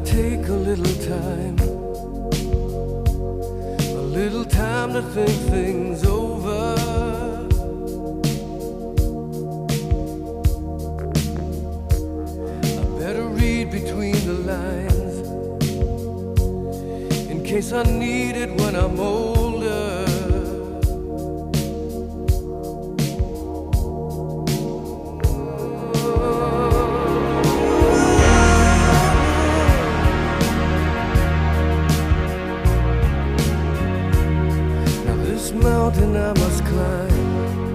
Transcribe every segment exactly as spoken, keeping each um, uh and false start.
take a little time, a little time to think things over. I better read between the lines in case I need it when I'm older. This mountain I must climb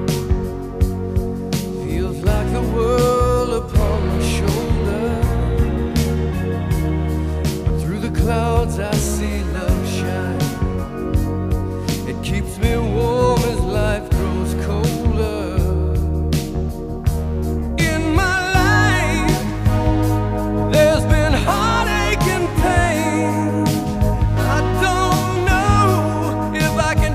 feels like the world upon my shoulder. But through the clouds I see love shine. It keeps me warm as life grows colder. In my life there's been heartache and pain. I don't know if I can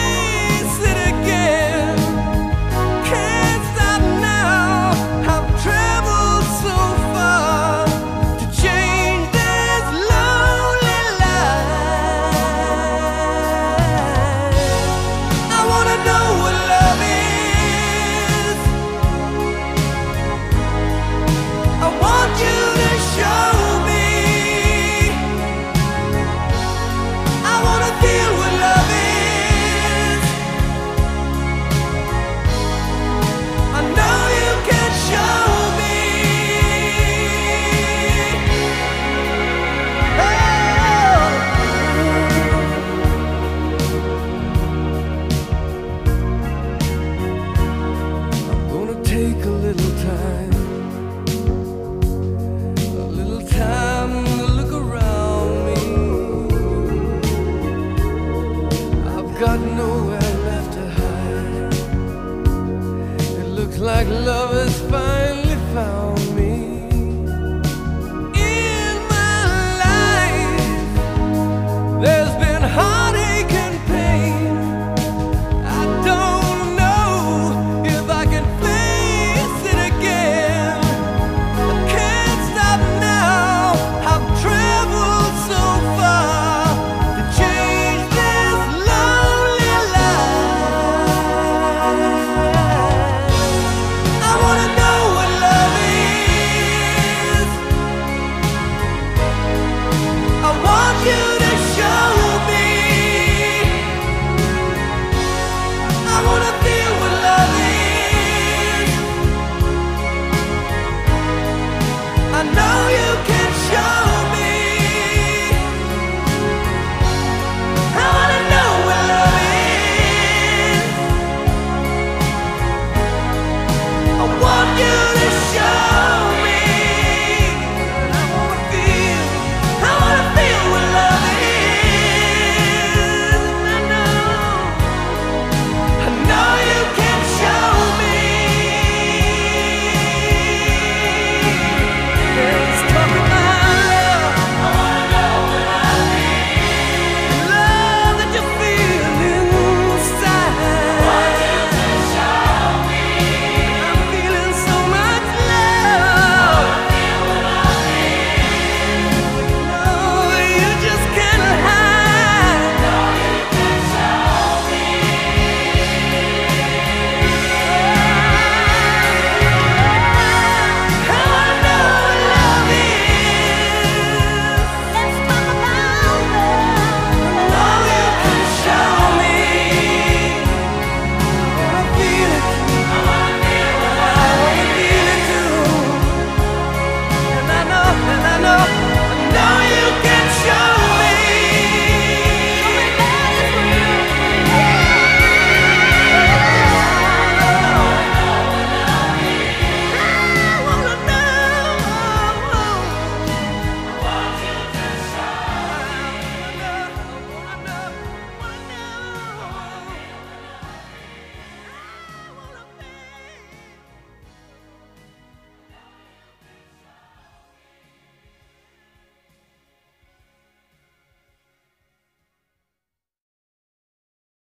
take a little time, a little time to look around me. I've got nowhere left to hide. It looks like love is found.